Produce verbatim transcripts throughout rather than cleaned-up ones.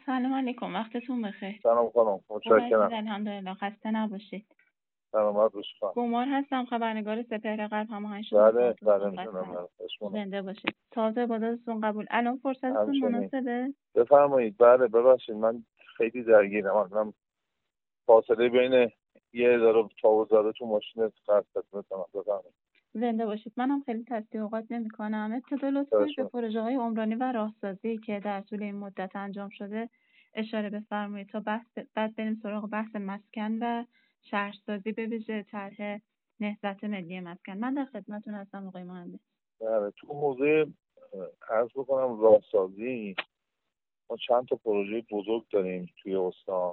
سلام علیکم، وقتتون بخیر. سلام خانم، متشکرم. الحمدلله، خسته نباشید. سلامت باشید خانم. گمار هستم، خبرنگار سپهر قلب هماهنگ شده. بله بله میدونم. زنده باشید. تازه با دادتون قبول. الان فرصتتون مناسبه؟ بفرمایید. بله ببخشید من خیلی درگیرم. من فاصله بین یه ذره تا و ذره تو ماشین قطع می‌کنم. بفرمایید. زنده باشید. منم خیلی تصدیق اوقات نمی‌کنم. ابتدا لطفاً به پروژه‌های عمرانی و راهسازی که در طول این مدت انجام شده اشاره بفرمایید تا بحث بعد بریم سراغ بحث مسکن و شهرسازی، به ویژه طرح نهضت ملی مسکن. من در خدمتتون هستم آقای مهندس. بله، تو حوزه عرض بکنم راهسازی ما چند تا پروژه بزرگ داریم توی استان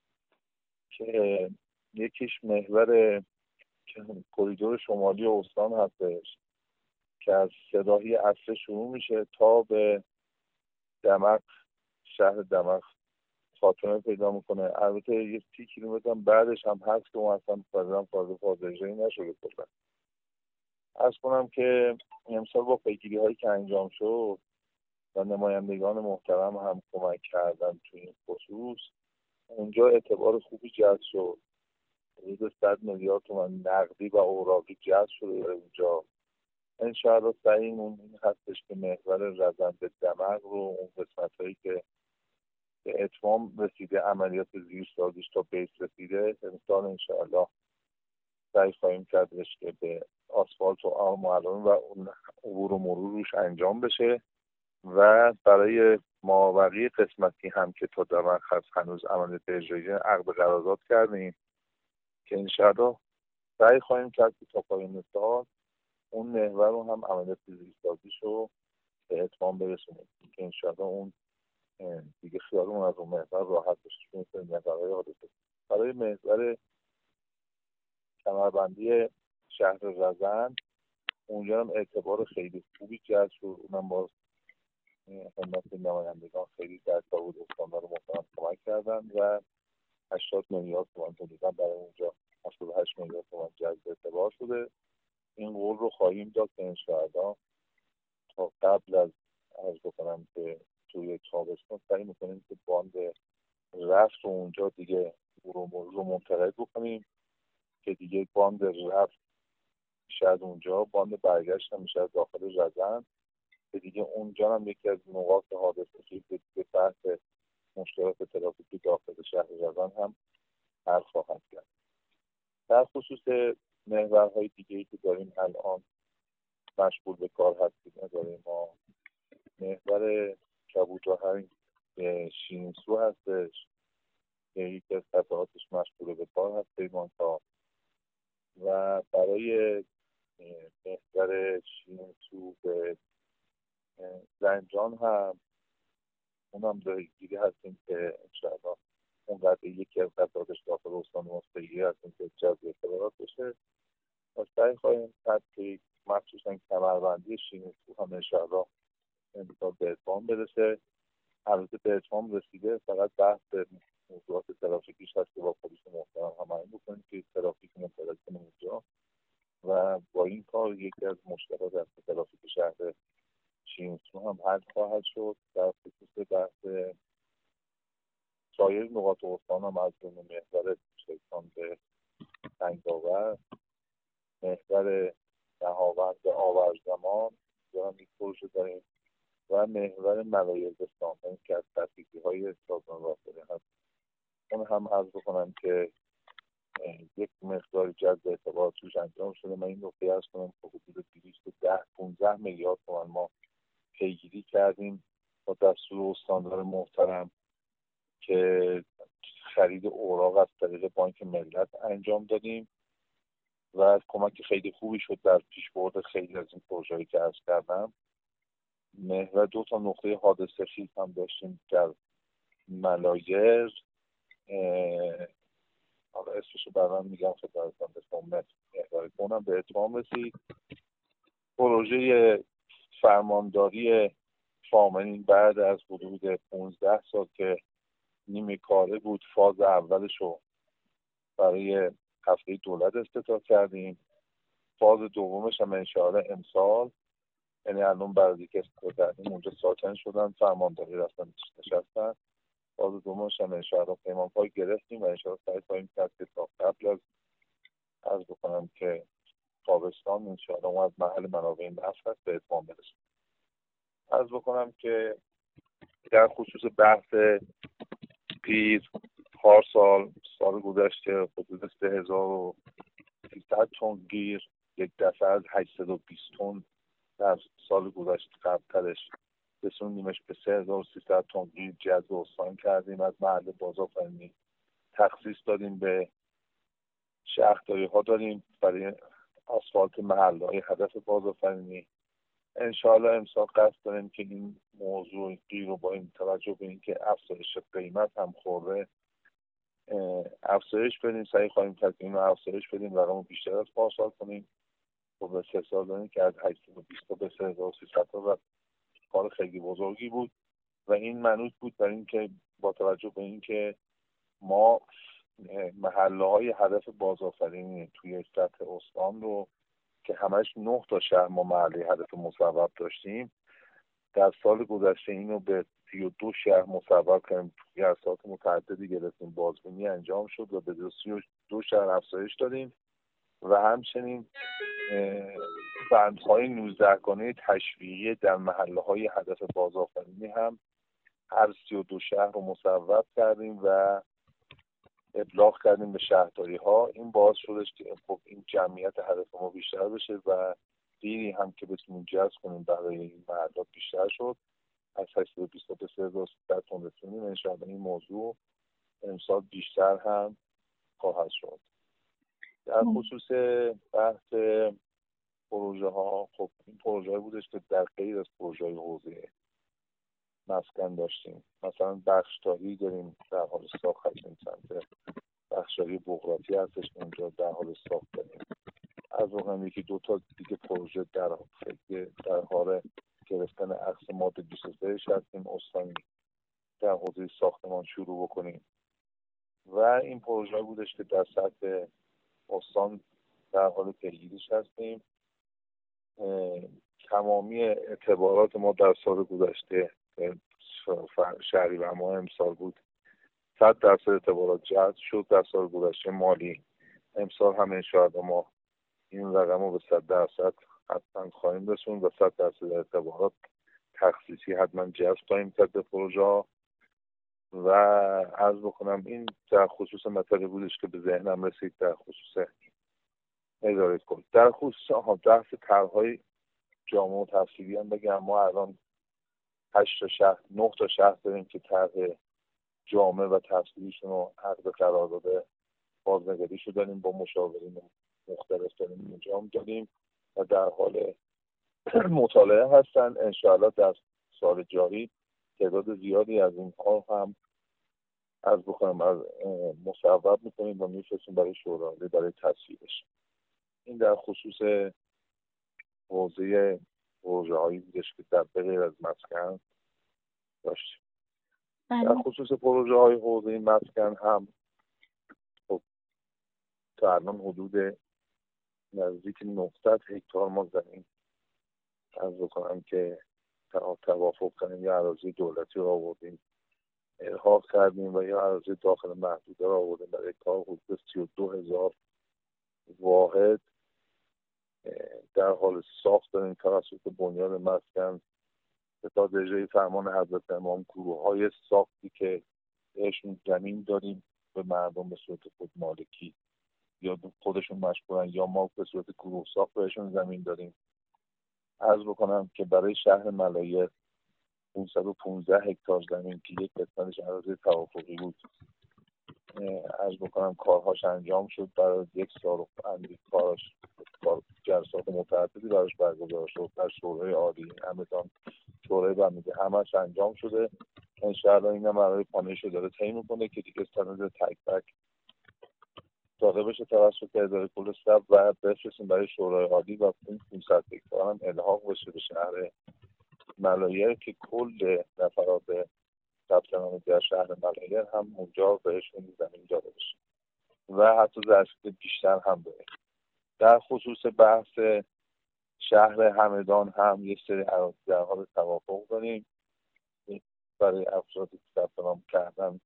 که یکیش محور کریدور شمالی استان هستش که از سراحی اصل شروع میشه تا به دمق، شهر دمق خاتمه پیدا میکنه. البته یه سی کیلومتر هم بعدش هم هست که اون اصلا فرزن فاضل فاضلجایی نشده کلا. عرض کنم که امسال با پیگیری هایی که انجام شد و نمایندگان محترم هم کمک کردن توی این خصوص، اونجا اعتبار خوبی جذب شد. حدود صد میلیارد تومان نقدی و اوراقی جذب شده اونجا. انشاءالله سعیمون این هستش که محور رزند دمق رو، اون قسمت‌هایی که به اتمام رسیده عملیات زیرسازیش تا بیس رسیده، امسال انشاءالله سعی خواهیم کردش که به آسفالت و معلوم و اون عبور و مرور روش انجام بشه و برای مابقی قسمتی هم که تا دمق هست هنوز عملیات اجرایی عقد قرارداد کردیم که انشاءالله سعی خواهیم کرد که تا پایان سال اون محور رو هم عملیات زیرسازیش رو به اتمام برسونیم که انشاءالله اون دیگه خیالمون از اون محور راحت بشه. چون این محورهای حادثه برای محور کمربندی شهر رزند اونجا هم اعتبار خیلی خوبی جذب شد. اونم باز خدمت نمایندگان خیلی در تاود استاندار محترم کمک کردن و هشتاد میلیارد تومان تقریبا برای اونجا هفتاد و هشت میلیارد تومان جذب اعتبار شده. این قول رو خواهیم داد که انشاءالله تا قبل از عرض بکنم که توی تابستان سعی میکنیم که باند رفت رو اونجا دیگه رو منتقل بکنیم که دیگه باند رفت میشه از اونجا، باند برگشت هم میشه از داخل رزند که دیگه اونجا هم یکی از نقاط حادثه‌ای به بحث مشکلات ترافیکی داخل شهر رزند هم حل خواهد کرد. در خصوص محورهای دیگه‌ای که داریم الان مشغول به کار هستیم داریم ما محور کبوترهنگ شینسو هستش که یکی از قطعاتش مشغول به کار هست پیمانتا و برای محور شینسو به زنجان هم اونم درگیری هستیم که انشاءالله اون قطعه یکی از قطعاتش داخل استان مستقیی هستیم که جذب اعتبارات بشه و سعی خواهیم کرد که مخصوصا کمربندی شینسو هم انشاءالله امسال به اتمام برسه. البته به اتمام رسیده، فقط بحث موضوعات ترافیکیش هست که با پلیس محترم هماهنگ بکنیم که ترافیک منتقل کنیم اونجا و با این کار یکی از مشکلات از ترافیک شهر شینسو هم حل خواهد شد. در خصوص بحث سایر نقاط استان هم از جمله محور شیطان به سنگاور، محور نهاوند آورزمان دارم یک پروژه داریم و محور ملایربستان که از تفکیکی های سازمان راهسازی هست. اون هم عرض بکنم که یک مقدار جذب اعتبار توش انجام شده. من این رو قیاس کنم که حدود دویست و ده پانزده میلیارد تومان ما پیگیری کردیم با دستور استاندار محترم که خرید اوراق از طریق بانک ملت انجام دادیم و کمک خیلی خوبی شد در پیشبرد خیلی از این پروژه‌ای که عرض کردم. محور دو تا نقطه حادثه خیز هم داشتیم در ملایر، حالا اسمشو برام میگم خدمتتون بسم محور کنم به اتمام رسید. پروژه فرمانداری فامنین بعد از حدود پانزده سال که نیمه کاره بود، فاز اولشو برای هفته دولت افتتاح کردیم. فاز دومش هم انشاءالله امسال، یعنی الان برای که افتتاح کردیم اونجا ساکن شدن، فرمانداری رفتن نشستن. فاز دومش هم انشاءالله پیمانپای گرفتیم و انشاءالله سعی کنیم کرد که تا قبل از عرض بکنم که تابستان انشاءالله ما از محل منابع نفت هست به اتمام برسیم. عرض بکنم که در خصوص بحث پیر پارسال سال گذشته حدود سه هزار و سیصد تن گیر، یک دفعه از هشتصد و بیست تن در سال گذشته قبلترش رسوندیمش به سه هزار و سیصد تن گیر جذب استان کردیم. از محل بازآفرینی تخصیص دادیم به شهرداری ها داریم برای آسفالت محل های هدف بازآفرینی. انشاءالله امسال قصد داریم که این موضوع گیر رو با این توجه به اینکه افزایش قیمت هم خورده افزایش بدیم، سعی خواهیم کرد که اینو افزایش بدیم رقم بیشتر از پارسال کنیم و به سه سال داریم که از هشتصد و بیست تا به سه هزار و سیصد تا و کار خیلی بزرگی بود و این منوط بود برای اینکه با توجه به اینکه ما محله های هدف بازآفرینی توی سطح استان رو که همش نه تا شهر ما محله هدف مصوب داشتیم، در سال گذشته اینو به سی و دو شهر مصوب کردیم، جلسات متعددی گرفتیم، بازبینی انجام شد و به سی و دو شهر افزایش دادیم و همچنین بندهای نوزدهگانه تشویقی در محله های هدف بازآفرینی هم هر سی و دو شهر رو مصوب کردیم و ابلاغ کردیم به شهرداری ها. این باعث شدش که خب این جمعیت هدف ما بیشتر بشه و دیری هم که بتونیم جذب کنیم برای این محلات بیشتر شد. از هشتصد و بیست تا به سه هزار و سیصد تن رسونیم. انشاءالله این موضوع امسال بیشتر هم خواهد شد. در خصوص بحث پروژه ها، خب این پروژه بودش که در غیر از پروژه حوزه مسکن داشتیم. مثلا بخشداری داریم در حال ساخت هستیم، سمت بخشداری بغراتی هستش اونجا در حال ساخت داریم. از اون یکی دو تا دیگه پروژه در در حال گرفتن عکس ماده بیست و سه هستیم استانی در حوزه ساختمان شروع بکنیم و این پروژه بودش که در سطح استان در حال پیگیریش هستیم. تمامی اعتبارات ما در سال گذشته شهریور ماه امسال بود صد درصد اعتبارات جذب شد. در سال گذشته مالی امسال هم انشاءالله ما این رقم رو به صد درصد حتما خواهیم رسوند و صد درصد اعتبارات تخصیصی حتما جذب خواهیم کرد به پروژه. و عرض بکنم این در خصوص مطلبی بودش که به ذهنم رسید در خصوص اداره کل. در خصوص آها بحث طرح‌های جامع و تفصیلی هم بگم، ما الان هشت تا شهر نه تا شهر داریم که طرح جامع و تفصیلیشون رو عقد قرارداد بازنگریشو داریم، با مشاورین مختلف داریم انجام دادیم و در حال مطالعه هستن. انشاءالله در سال جاری تعداد زیادی از اینها هم از بخواهم از مصوب میکنیم و میفرستیم برای شورای برای تصویبش. این در خصوص حوزه پروژه هایی بودش که در بغیر از مسکن داشتیم. در خصوص پروژه های حوزه مسکن هم خب تا الان حدود نزدیک نهصد هکتار ما زمین از بکنم که توافق کنیم یا اراضی دولتی رو آوردیم الحاق کردیم و یا اراضی داخل محدوده رو آوردیم برای کار حدود سی و دو هزار واحد در حال ساخت داریم توسط بنیاد مسکن تا اجرای فرمان حضرت امام. گروه های ساختی که بهشون زمین داریم به مردم به صورت خود مالکی یا خودشون مشغولن یا ما به صورت گروه ساخت بهشون زمین داریم. عرض بکنم که برای شهر ملایر پانصد و پانزده هکتار زمین که یک قسمتش اراضی توافقی بود عرض بکنم کارهاش انجام شد. برای یک سال و اندی کارش کار جلسات متعددی براش برگزار شد در شورای عالی همتان شورای برمیده همش انجام شده. انشاءالله این هم برای پانیش داره طی میکنه که دیگه سند تک تک داده بشه توسط اداره کل سب و بفرستیم برای شورای عالی و این پانصد هکتار هم الحاق بشه به شهر ملایر که کل نفرات ثبت نام در شهر ملایر هم اونجا بهشون زمین داده بشه و حتی ظرفیت بیشتر هم داره. در خصوص بحث شهر همدان هم یک سری اراضی در حال توافق داریم برای افرادی که ثبت نام کردن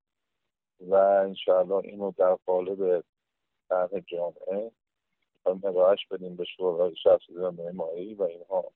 انشاءالله اینو در قالب طرح جامعه میخوایم ارائهش بدیم به شورای شهرسازی و معماری و اینها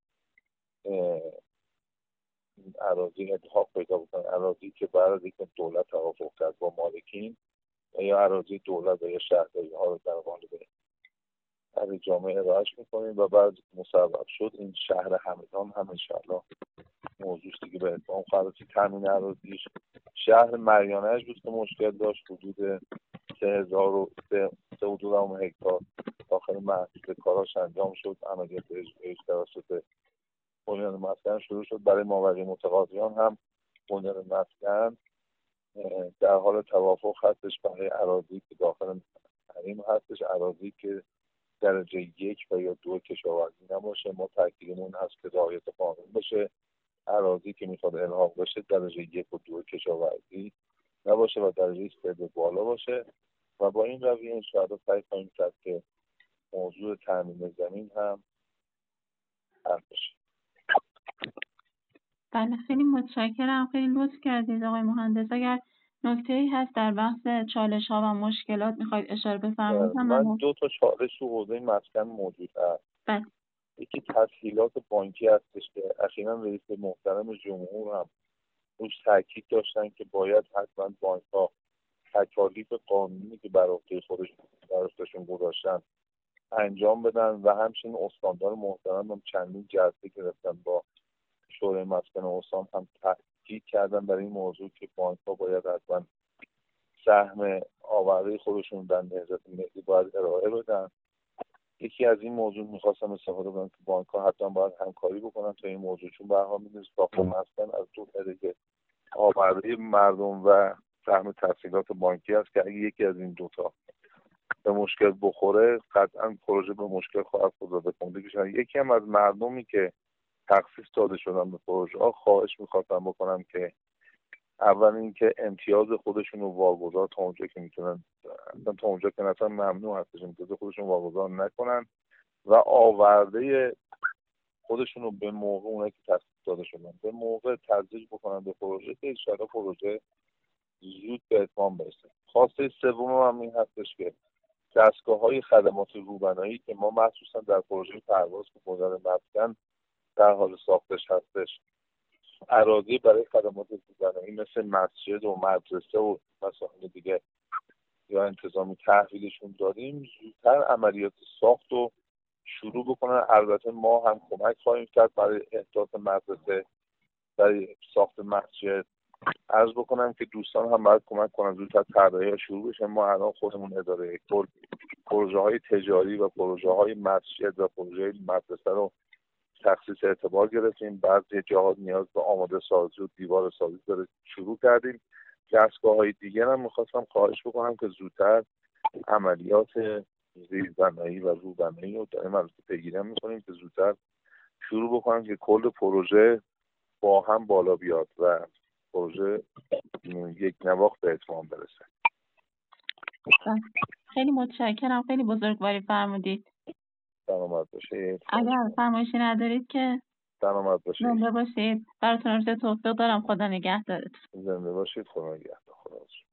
اراضی انتخاب پیدا بکنن، اراضی که بعد از اینکه دولت توافق کرد با مالکین و یا اراضی دولت و یا شهرداری ها رو در قالب طرح جامعه ارائهش میکنیم و بعد مصوب شد این شهر همدان هم انشاءالله موضوعش دیگه به اتمام خواهد رسید. تامین اراضیش شهر مریانه‌اش بود که مشکل داشت، حدود سه هزار و سه و دو دهم هکتار داخل محصول کاراش انجام شد. عملیات اجرایی توسط بنیان مسکن شروع شد. برای مابقی متقاضیان هم بنیان مسکن در حال توافق هستش برای اراضی که داخل حریم هستش، اراضی که درجه یک و یا دو کشاورزی نباشه. ما تاکیدمون هست که رعایت قانون بشه. اراضی که میخواد الحاق بشه درجه یک و دو کشاورزی نباشه و درجه سه به بالا باشه و با این رویه انشاءالله سعی کنیم کرد که موضوع تامین زمین هم حل بشه. بله خیلی متشکرم، خیلی لطف کردید آقای مهندس. اگر نکته‌ای هست در بحث چالش‌ها و مشکلات میخواید اشاره بفرمایید. من دو تا چالش تو حوزه مسکن موجود هست. بله. یکی تسهیلات بانکی هستش که اخیراً رئیس محترم جمهور هم روش تاکید داشتن که باید حتما بانک‌ها تکالیف قانونی که بر عهده خودشون بر عهدهشون گذاشتن انجام بدن و همچنین استاندار محترم هم چندین جلسه گرفتن با شورای مسکن استان هم تاکید کردن برای این موضوع که بانک‌ها باید حتما سهم آورده خودشون در نهضت ملی باید ارائه بدن. یکی از این موضوع می‌خواستم استفاده کنم که بانک‌ها حتما باید همکاری بکنن تا این موضوع، چون به هر حال می‌دونید ساختمان مسکن از دو طریق آورده مردم و سهم تسهیلات بانکی است که اگه یکی از این دوتا به مشکل بخوره قطعا پروژه به مشکل خواهد خورد. یکی هم از مردمی که تخصیص داده شدن به پروژه ها خواهش می‌خواستم بکنم که اول اینکه امتیاز خودشون رو واگذار تا اونجا که میتونن، اصلا تا اونجا که اصلا ممنوع هستش امتیاز خودشون واگذار نکنن و آورده خودشون رو به موقع اونایی که تخصیص داده شدن به موقع تزریق بکنن به پروژه که انشاءالله پروژه زود به اتمام برسه. خواسته سوم هم این هستش که دستگاه‌های خدمات روبنایی که ما مخصوصا در پروژه پرواز که مدل مسکن در حال ساختش هستش، اراضی برای خدمات روبنایی مثل مسجد و مدرسه و مسائل دیگه یا انتظامی تحویلشون دادیم، زودتر عملیات ساخت و شروع بکنن. البته ما هم کمک خواهیم کرد برای احداث مدرسه، برای ساخت مسجد. عرض بکنم که دوستان هم باید کمک کنن زودتر طراحی‌ها شروع بشه. ما الان خودمون اداره کل پروژه های تجاری و پروژه های مسجد و پروژه مدرسه رو تخصیص اعتبار گرفتیم. بعضی جاها نیاز به آماده سازی و دیوار سازی داره شروع کردیم. دستگاه های دیگر هم میخواستم خواهش بکنم که زودتر عملیات زیربنایی و روبنایی رو داریم البته پیگیری میکنیم که زودتر شروع بکنم که کل پروژه با هم بالا بیاد و پروژه یک نواخت به اتمام برسه. خیلی متشکرم، خیلی بزرگواری فرمودید. سلامت باشید. اگر فرمایشی ندارید که سلامت باشید. زنده باشید. براتون آرزوی توفیق دارم. خدا نگهدارتون. زنده باشید. خدا نگهدار.